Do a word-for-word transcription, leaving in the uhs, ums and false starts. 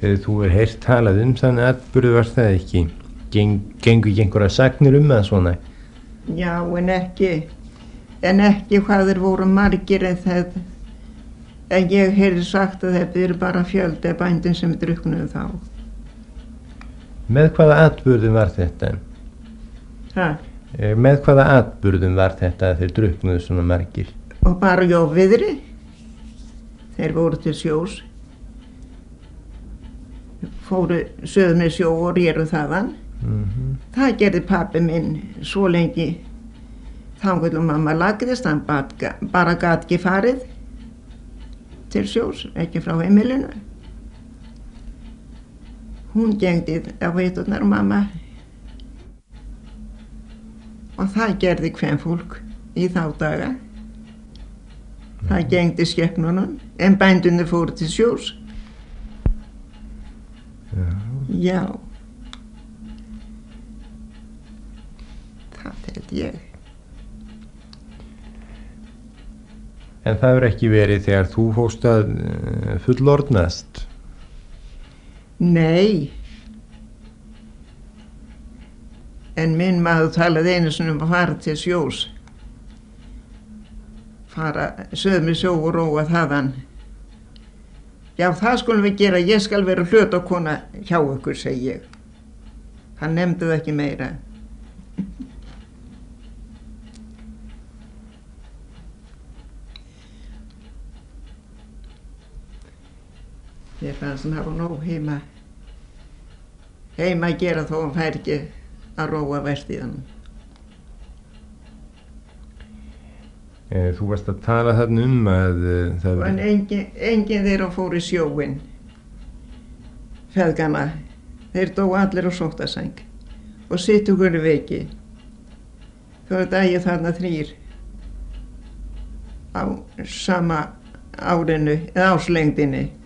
Hefur þú er heyrt talað um þannig atburð, var það ekki? Geng, gengur ekki einhverja sagnir um það svona? Já, en ekki, en ekki hvað þeir voru margir en það, en ég heyrði sagt að þetta eru bara fjöldi af bændum sem drukknuðu þá. Með hvaða atburðum var þetta? Ha? Með hvaða atburðum var þetta að þeir drukknuðu svona margir? Og bara jóviðri, þeir voru til sjós, fóru söðu með sjó og réru þaðan. Mm-hmm. Það gerði pabbi minn svo lengi þangað og mamma lagðist, hann bat, bara gat ekki farið til sjós, ekki frá heimilinu. Hún gengdi á veiturnar mamma og það gerði kvenfólk í þá daga. Það gengdi skepnunum en bændunni fóru til sjós. Já. Já. Það held ég. En það hefur ekki verið þegar þú fórst að uh, fullorðnast? Nei. En minn maður talaði einu sinni um að fara til sjós. Fara söðu með sjó og róa þaðan. Já, það skulum við gera, ég skal vera hlutakona hjá ykkur, segi ég. Hann nefndi það ekki meira. Ég fannst hann hafa nóg heima, heima að gera þó hann fær ekki að róa vertíðanum. Þú varst að tala þarna um að uh, það... En engin, engin þeirra fór í sjóin, feðgana. Þeir dó allir á sóttasæng og sittu hverju veiki. Þó að dagið þarna þrýr á sama árinu, eða áslengdinni.